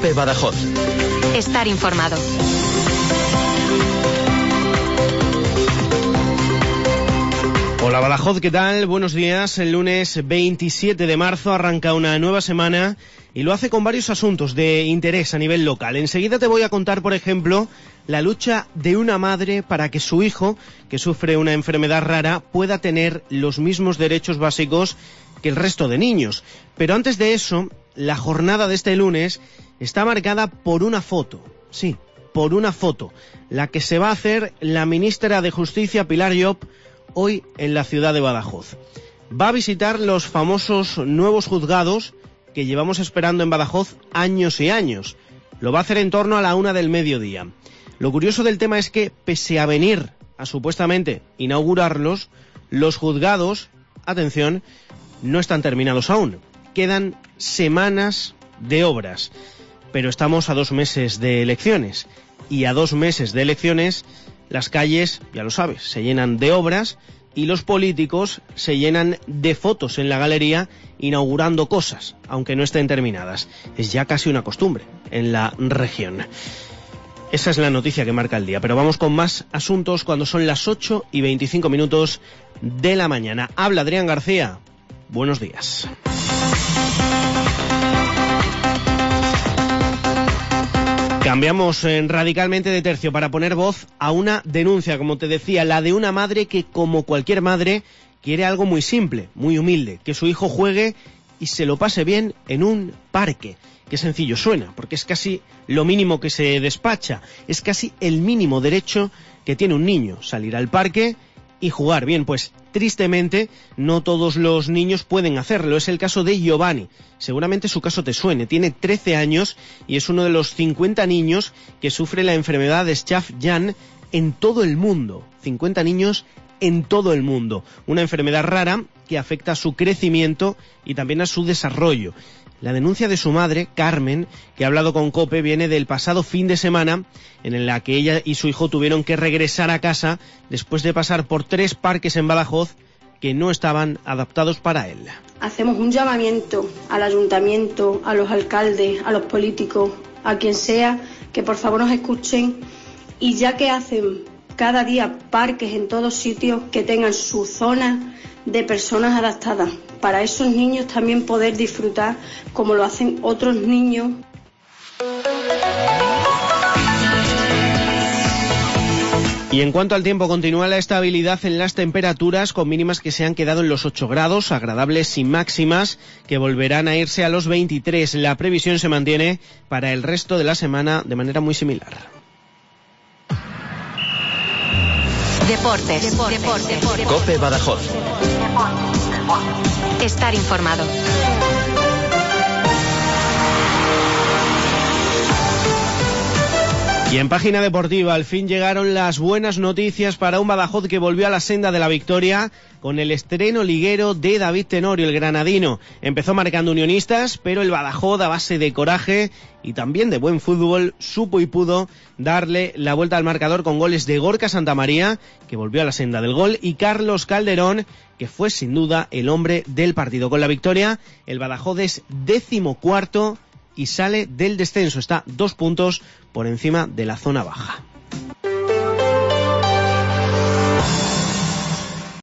COPE Badajoz. Estar informado. Hola Badajoz, ¿qué tal? Buenos días. El lunes 27 de marzo arranca una nueva semana y lo hace con varios asuntos de interés a nivel local. Enseguida te voy a contar, por ejemplo, la lucha de una madre para que su hijo, que sufre una enfermedad rara, pueda tener los mismos derechos básicos que el resto de niños. Pero antes de eso, la jornada de este lunes está marcada por una foto. Sí, por una foto. La que se va a hacer la ministra de Justicia, Pilar Llop, hoy en la ciudad de Badajoz. Va a visitar los famosos nuevos juzgados que llevamos esperando en Badajoz años y años. Lo va a hacer en torno a la 1 del mediodía. Lo curioso del tema es que, pese a venir a supuestamente inaugurarlos, los juzgados, atención, no están terminados aún. Quedan semanas de obras. Pero estamos a 2 meses de elecciones. Y a 2 meses de elecciones, las calles, ya lo sabes, se llenan de obras y los políticos se llenan de fotos en la galería inaugurando cosas, aunque no estén terminadas. Es ya casi una costumbre en la región. Esa es la noticia que marca el día, pero vamos con más asuntos cuando son las 8:25 de la mañana. Habla Adrián García. Buenos días. Cambiamos radicalmente de tercio para poner voz a una denuncia, como te decía, la de una madre que, como cualquier madre, quiere algo muy simple, muy humilde, que su hijo juegue y se lo pase bien en un parque. Qué sencillo suena, porque es casi lo mínimo que se despacha, es casi el mínimo derecho que tiene un niño, salir al parque y jugar. Bien, pues tristemente no todos los niños pueden hacerlo. Es el caso de Giovanni. Seguramente su caso te suene. Tiene 13 años y es uno de los 50 niños que sufre la enfermedad de Schaff-Jahn en todo el mundo. 50 niños en todo el mundo. Una enfermedad rara que afecta a su crecimiento y también a su desarrollo. La denuncia de su madre, Carmen, que ha hablado con COPE, viene del pasado fin de semana en la que ella y su hijo tuvieron que regresar a casa después de pasar por 3 parques en Badajoz que no estaban adaptados para él. Hacemos un llamamiento al ayuntamiento, a los alcaldes, a los políticos, a quien sea, que por favor nos escuchen y ya que hacen cada día parques en todos sitios, que tengan su zona de personas adaptadas para esos niños también poder disfrutar como lo hacen otros niños. Y en cuanto al tiempo, continúa la estabilidad en las temperaturas, con mínimas que se han quedado en los 8 grados, agradables y máximas que volverán a irse a los 23. La previsión se mantiene para el resto de la semana de manera muy similar. Deportes. COPE Badajoz. Estar informado. Y en página deportiva, al fin llegaron las buenas noticias para un Badajoz que volvió a la senda de la victoria con el estreno liguero de David Tenorio, el granadino. Empezó marcando Unionistas, pero el Badajoz, a base de coraje y también de buen fútbol, supo y pudo darle la vuelta al marcador con goles de Gorka Santamaría, que volvió a la senda del gol, y Carlos Calderón, que fue sin duda el hombre del partido. Con la victoria, el Badajoz es 14º y sale del descenso. Está 2 puntos por encima de la zona baja.